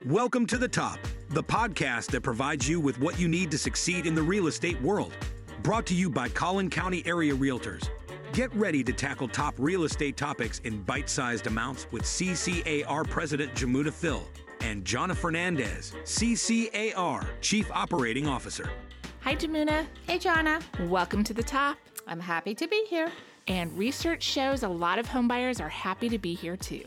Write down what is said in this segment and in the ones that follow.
Welcome to The Top, the podcast that provides you with what you need to succeed in the real estate world. Brought to you by Collin County Area Realtors. Get ready to tackle top real estate topics in bite-sized amounts with CCAR President Jamuna Phil and Jonna Fernandez, CCAR Chief Operating Officer. Hi, Jamuna. Hey, Jonna. Welcome to The Top. I'm happy to be here. And research shows a lot of homebuyers are happy to be here too.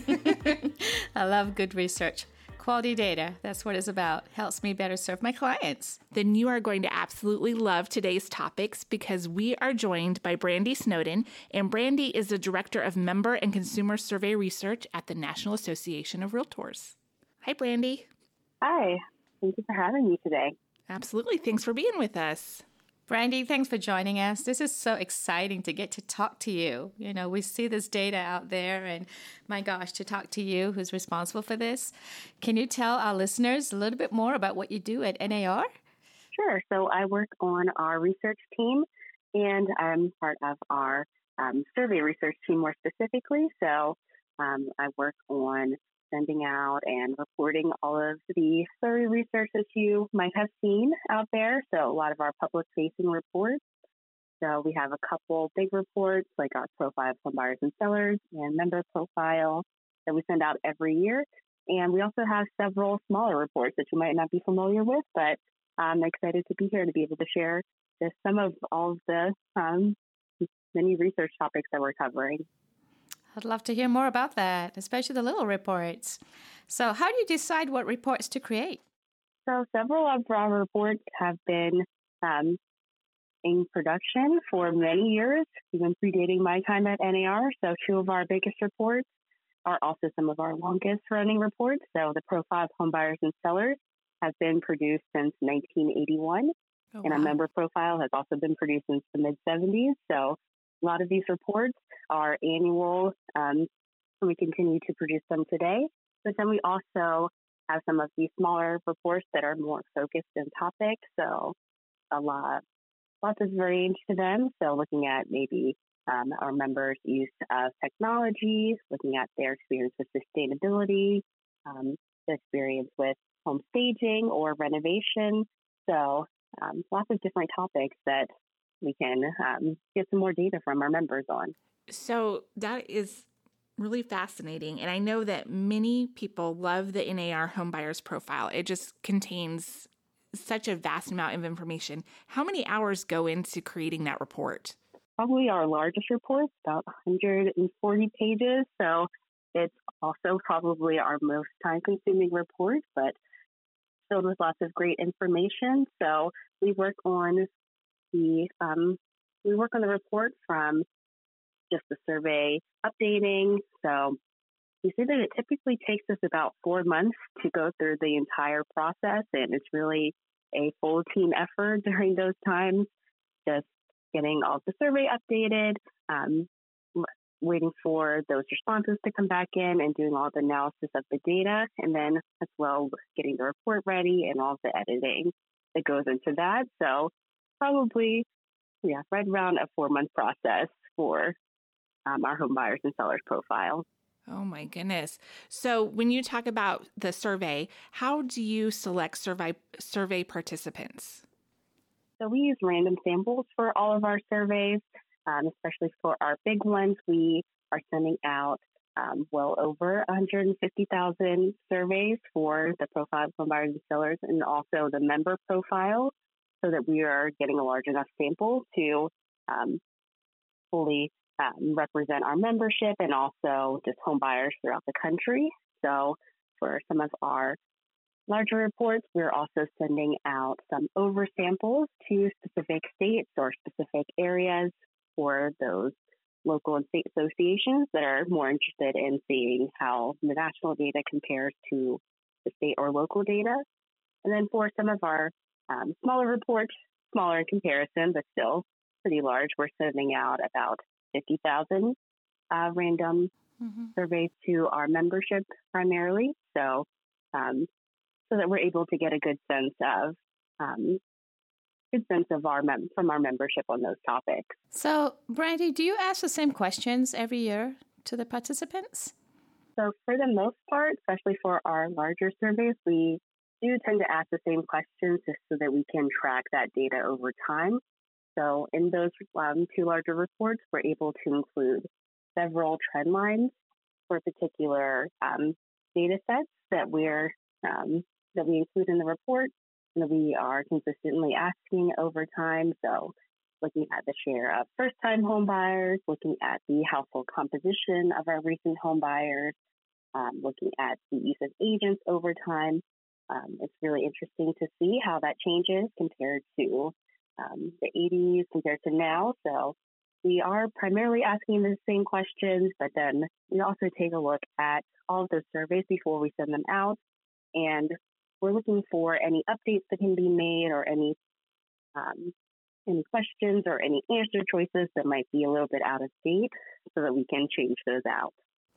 I love good research. Quality data, that's what it's about. Helps me better serve my clients. Then you are going to absolutely love today's topics because we are joined by Brandy Snowden, and Brandy is the Director of Member and Consumer Survey Research at the National Association of Realtors. Hi, Brandy. Hi. Thank you for having me today. Absolutely. Thanks for being with us. Brandy, thanks for joining us. This is so exciting to get to talk to you. You know, we see this data out there, and my gosh, to talk to you, who's responsible for this. Can you tell our listeners a little bit more about what you do at NAR? Sure. So I work on our research team, and I'm part of our survey research team more specifically. So I work on sending out and reporting all of the survey research that you might have seen out there. So a lot of our public-facing reports. So we have a couple big reports like our profile of home buyers and sellers and member profile that we send out every year. And we also have several smaller reports that you might not be familiar with, but I'm excited to be here to be able to share just some of all of the many research topics that we're covering. I'd love to hear more about that, especially the little reports. So how do you decide what reports to create? So several of our reports have been in production for many years, even predating my time at NAR. So two of our biggest reports are also some of our longest running reports. So the profile of home buyers and sellers has been produced since 1981. And our member profile has also been produced since the mid-70s. So a lot of these reports are annual, and we continue to produce them today. But then we also have some of these smaller reports that are more focused in topic. So lots of range to them. So looking at maybe our members' use of technology, looking at their experience with sustainability, their experience with home staging or renovation. So lots of different topics that we can get some more data from our members on. So that is really fascinating. And I know that many people love the NAR Homebuyers Profile. It just contains such a vast amount of information. How many hours go into creating that report? Probably our largest report, about 140 pages. So it's also probably our most time-consuming report, but filled with lots of great information. So we work on the report from just the survey updating. So you see that it typically takes us about 4 months to go through the entire process, and it's really a full team effort during those times, just getting all the survey updated, waiting for those responses to come back in and doing all the analysis of the data, and then as well getting the report ready and all the editing that goes into that. So probably, right around a 4-month process for our home buyers and sellers profile. Oh my goodness. So when you talk about the survey, how do you select survey participants? So we use random samples for all of our surveys, especially for our big ones. We are sending out well over 150,000 surveys for the profile of home buyers and sellers and also the member profile, so that we are getting a large enough sample to fully represent our membership and also just home buyers throughout the country. So for some of our larger reports, we're also sending out some oversamples to specific states or specific areas for those local and state associations that are more interested in seeing how the national data compares to the state or local data. And then for some of our smaller reports, smaller in comparison, but still pretty large, we're sending out about 50,000 random surveys to our membership primarily. So that we're able to get a good sense of from our membership on those topics. So, Brandy, do you ask the same questions every year to the participants? So for the most part, especially for our larger surveys, we do tend to ask the same questions just so that we can track that data over time. So in those two larger reports, we're able to include several trend lines for particular data sets that we include in the report and that we are consistently asking over time. So looking at the share of first-time home buyers, looking at the household composition of our recent home buyers, looking at the use of agents over time. It's really interesting to see how that changes compared to the 80s compared to now. So we are primarily asking the same questions, but then we also take a look at all of those surveys before we send them out. And we're looking for any updates that can be made or any questions or any answer choices that might be a little bit out of date so that we can change those out.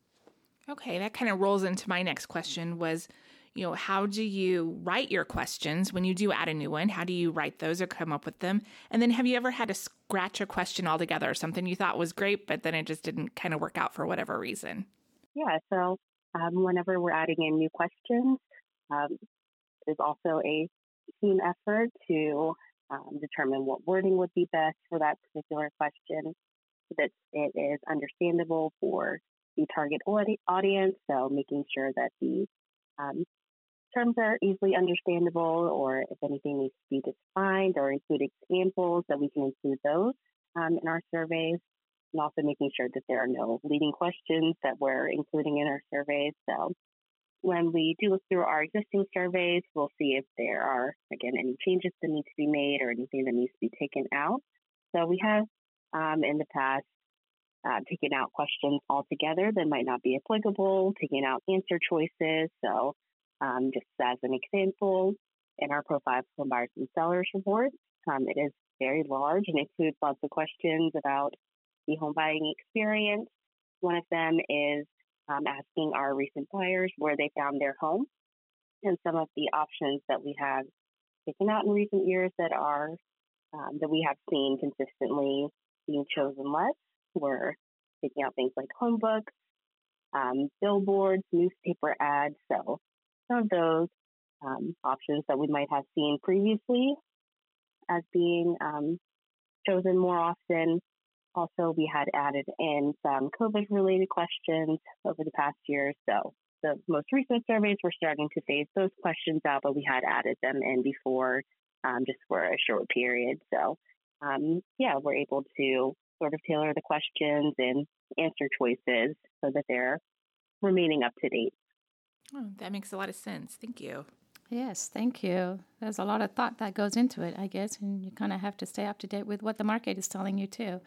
Okay, that kind of rolls into my next question was, how do you write your questions when you do add a new one? How do you write those or come up with them? And then have you ever had to scratch a question altogether, something you thought was great, but then it just didn't kind of work out for whatever reason? Yeah, so whenever we're adding in new questions, there's also a team effort to determine what wording would be best for that particular question, so that it is understandable for the target audience. So making sure that the terms are easily understandable, or if anything needs to be defined or include examples, that we can include those in our surveys, and also making sure that there are no leading questions that we're including in our surveys. So when we do look through our existing surveys, we'll see if there are, again, any changes that need to be made or anything that needs to be taken out. So we have in the past taken out questions altogether that might not be applicable, taking out answer choices. So just as an example, in our Profile of Home Buyers and Sellers report, it is very large and includes lots of questions about the home buying experience. One of them is asking our recent buyers where they found their home, and some of the options that we have taken out in recent years that are that we have seen consistently being chosen less. We're taking out things like home books, billboards, newspaper ads. So some of those options that we might have seen previously as being chosen more often. Also, we had added in some COVID-related questions over the past year. So the most recent surveys were starting to phase those questions out, but we had added them in before just for a short period. So, we're able to sort of tailor the questions and answer choices so that they're remaining up to date. Oh, that makes a lot of sense. Thank you. Yes, thank you. There's a lot of thought that goes into it, I guess, and you kind of have to stay up to date with what the market is telling you too.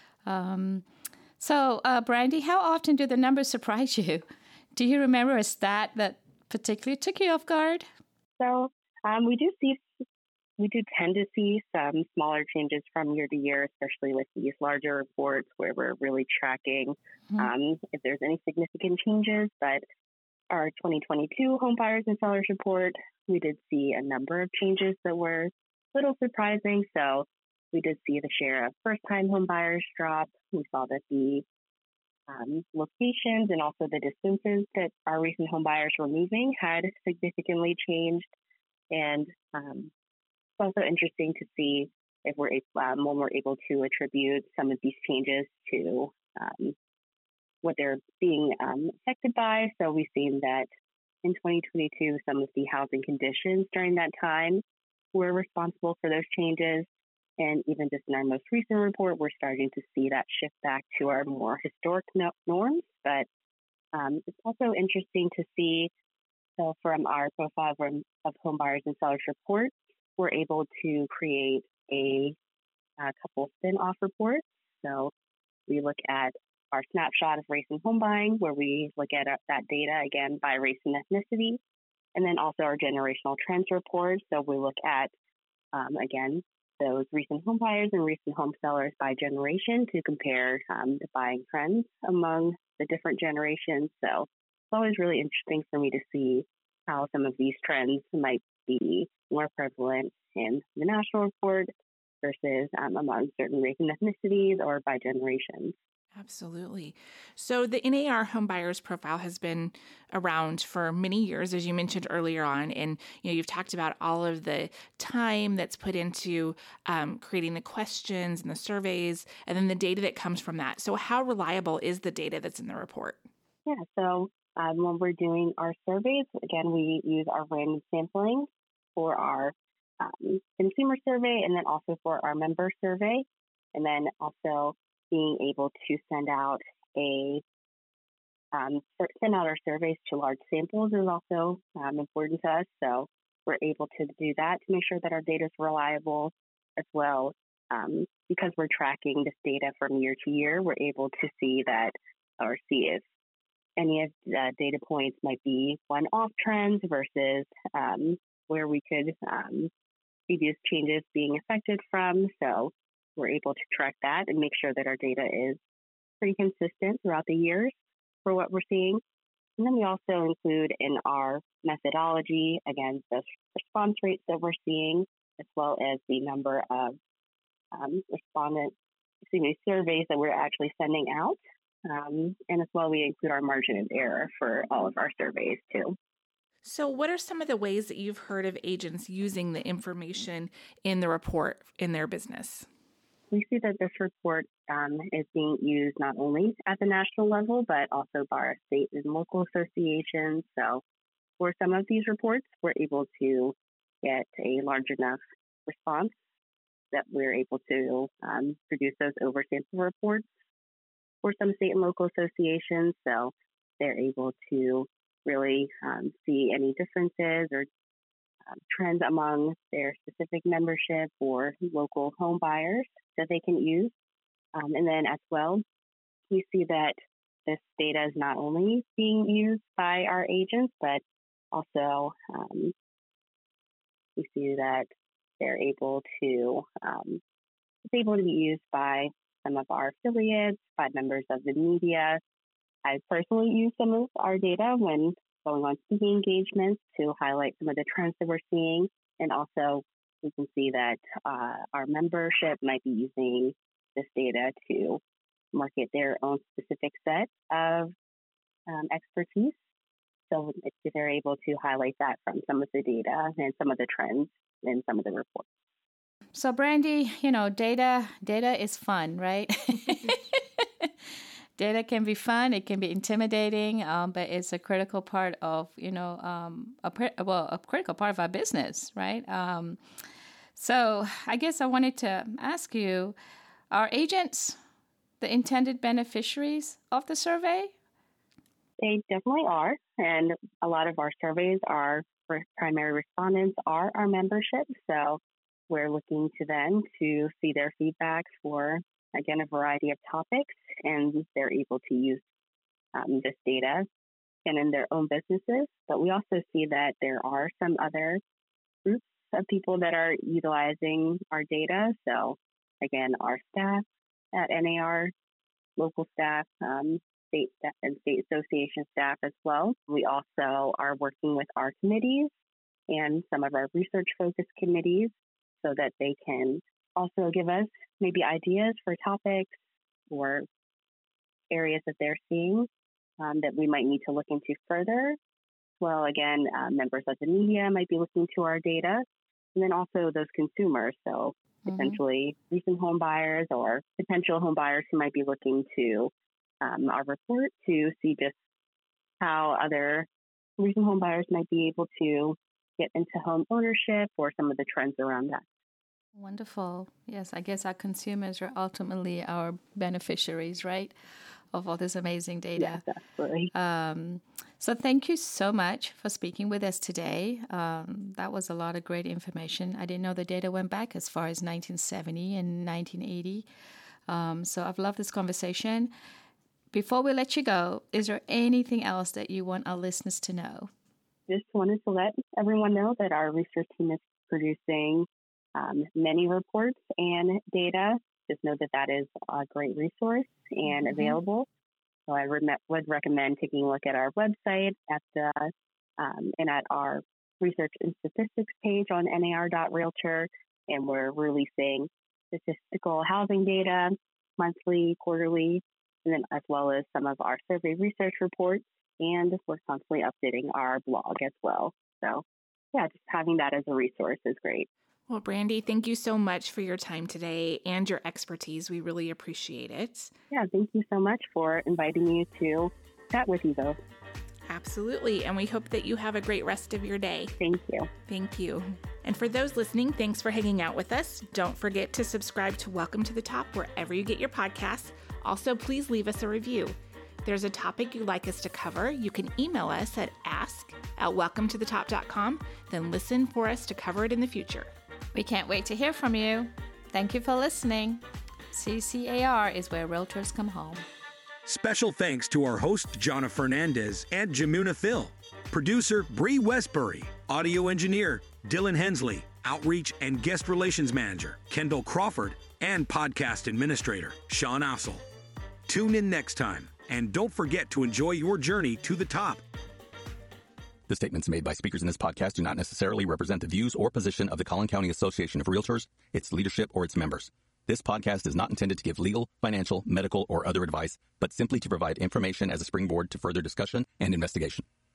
So, Brandy, how often do the numbers surprise you? Do you remember a stat that particularly took you off guard? So we do tend to see some smaller changes from year to year, especially with these larger reports where we're really tracking if there's any significant changes. But our 2022 Home Buyers and Sellers report, we did see a number of changes that were a little surprising. So we did see the share of first-time home buyers drop. We saw that the locations and also the distances that our recent home buyers were moving had significantly changed. And it's also interesting to see if when we're able to attribute some of these changes to what they're being affected by. So we've seen that in 2022, some of the housing conditions during that time were responsible for those changes. And even just in our most recent report, we're starting to see that shift back to our more historic norms. But it's also interesting to see, so from our Profile of Home Buyers and Sellers report, we're able to create a couple spin-off reports. So we look at our snapshot of race and home buying, where we look at that data, again, by race and ethnicity, and then also our generational trends report. So we look at, again, those recent home buyers and recent home sellers by generation to compare the buying trends among the different generations. So it's always really interesting for me to see how some of these trends might be more prevalent in the national report versus among certain race and ethnicities or by generations. Absolutely. So the NAR home buyers profile has been around for many years, as you mentioned earlier on, and you've talked about all of the time that's put into creating the questions and the surveys, and then the data that comes from that. So how reliable is the data that's in the report? Yeah, so when we're doing our surveys, again, we use our random sampling for our consumer survey and then also for our member survey, and then also being able to send out our surveys to large samples is also important to us. So we're able to do that to make sure that our data is reliable as well. Because we're tracking this data from year to year, we're able to see if any of the data points might be one-off trends versus where we could see these changes being affected from. So we're able to track that and make sure that our data is pretty consistent throughout the years for what we're seeing. And then we also include in our methodology, again, the response rates that we're seeing, as well as the number of surveys that we're actually sending out. And as well, we include our margin of error for all of our surveys too. So what are some of the ways that you've heard of agents using the information in the report in their business? We see that this report is being used not only at the national level, but also by our state and local associations. So for some of these reports, we're able to get a large enough response that we're able to produce those over sample reports for some state and local associations. So they're able to really see any differences or trends among their specific membership or local home buyers that they can use. And then as well, we see that this data is not only being used by our agents, but also we see that they're able to it's able to be used by some of our affiliates, by members of the media. I personally use some of our data when going on speaking engagements to highlight some of the trends that we're seeing. And also, we can see that our membership might be using this data to market their own specific set of expertise. So they're able to highlight that from some of the data and some of the trends in some of the reports. So, Brandy, data is fun, right? Data can be fun. It can be intimidating, but it's a critical part of, a critical part of our business, right? So I guess I wanted to ask you, are agents the intended beneficiaries of the survey? They definitely are. And a lot of our surveys, our primary respondents are our membership. So we're looking to them to see their feedback for, again, a variety of topics, and they're able to use this data and in their own businesses. But we also see that there are some other groups of people that are utilizing our data. So again, our staff at NAR, local staff, state staff, and state association staff as well. We also are working with our committees and some of our research-focused committees so that they can also give us maybe ideas for topics or areas that they're seeing that we might need to look into further. Well, again, members of the media might be looking to our data, and then also those consumers. So essentially recent home buyers or potential home buyers who might be looking to our report to see just how other recent home buyers might be able to get into home ownership or some of the trends around that. Wonderful. Yes, I guess our consumers are ultimately our beneficiaries, right, of all this amazing data. Yes, absolutely. So thank you so much for speaking with us today. That was a lot of great information. I didn't know the data went back as far as 1970 and 1980. So I've loved this conversation. Before we let you go, is there anything else that you want our listeners to know? Just wanted to let everyone know that our research team is producing many reports and data. Just know that that is a great resource and available. So I would recommend taking a look at our website and at our research and statistics page on nar.realtor. And we're releasing statistical housing data monthly, quarterly, and then as well as some of our survey research reports, and we're constantly updating our blog as well. So yeah, just having that as a resource is great. Well, Brandy, thank you so much for your time today and your expertise. We really appreciate it. Yeah, thank you so much for inviting me to chat with you both. Absolutely. And we hope that you have a great rest of your day. Thank you. Thank you. And for those listening, thanks for hanging out with us. Don't forget to subscribe to Welcome to the Top wherever you get your podcasts. Also, please leave us a review. If there's a topic you'd like us to cover, you can email us at ask@welcometothetop.com, then listen for us to cover it in the future. We can't wait to hear from you. Thank you for listening. CCAR is where realtors come home. Special thanks to our host, Jonna Fernandez and Jamuna Phil. Producer, Bree Westbury. Audio engineer, Dylan Hensley. Outreach and guest relations manager, Kendall Crawford. And podcast administrator, Sean Ossel. Tune in next time, and don't forget to enjoy your journey to the top. The statements made by speakers in this podcast do not necessarily represent the views or position of the Collin County Association of Realtors, its leadership, or its members. This podcast is not intended to give legal, financial, medical, or other advice, but simply to provide information as a springboard to further discussion and investigation.